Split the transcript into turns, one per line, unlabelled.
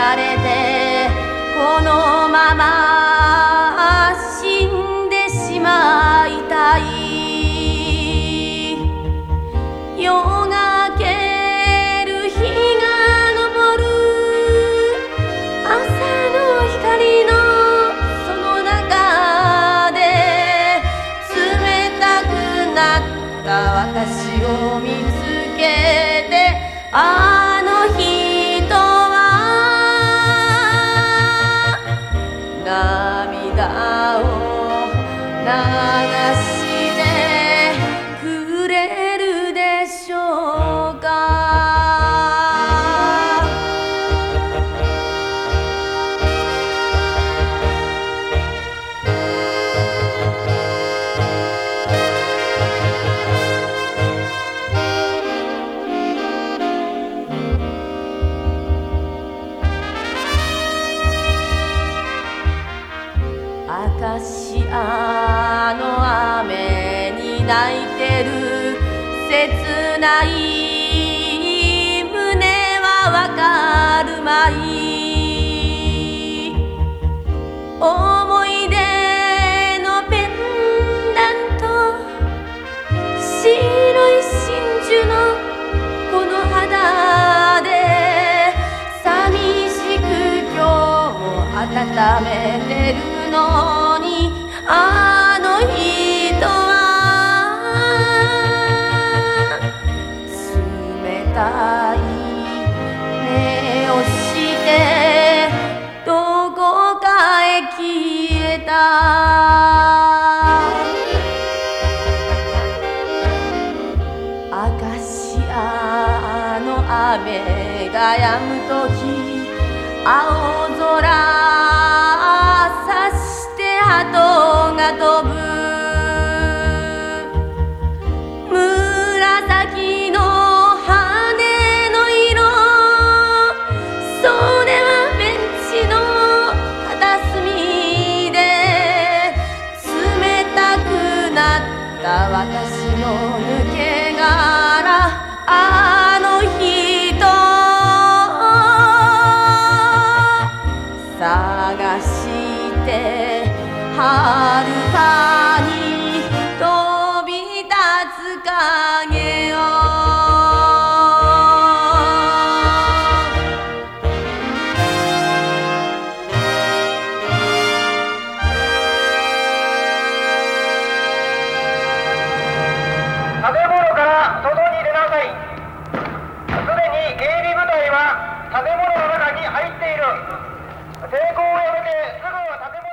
られてこのまま死んでしまいたい。夜が明ける日が昇る朝の光のその中で冷たくなった私を見つけて、あの人は涙を流してくれるでしょうか。アカシアの雨に泣いてる切ない胸はわかるまい。思い出のペンダント、白い真珠のこの肌で寂しく今日も温めてるのに、あの人は冷たい目をしてどこかへ消えた。アカシアの雨が止むとき、青空さして鳩が飛ぶ。紫の羽の色、それはベンチの片隅で冷たくなった私の抜け殻、あの人探してはるかに飛び立つ影を。
建物から外に出なさい。すでに警備部隊は建物の中に入っている。抵抗をやめてすぐ建物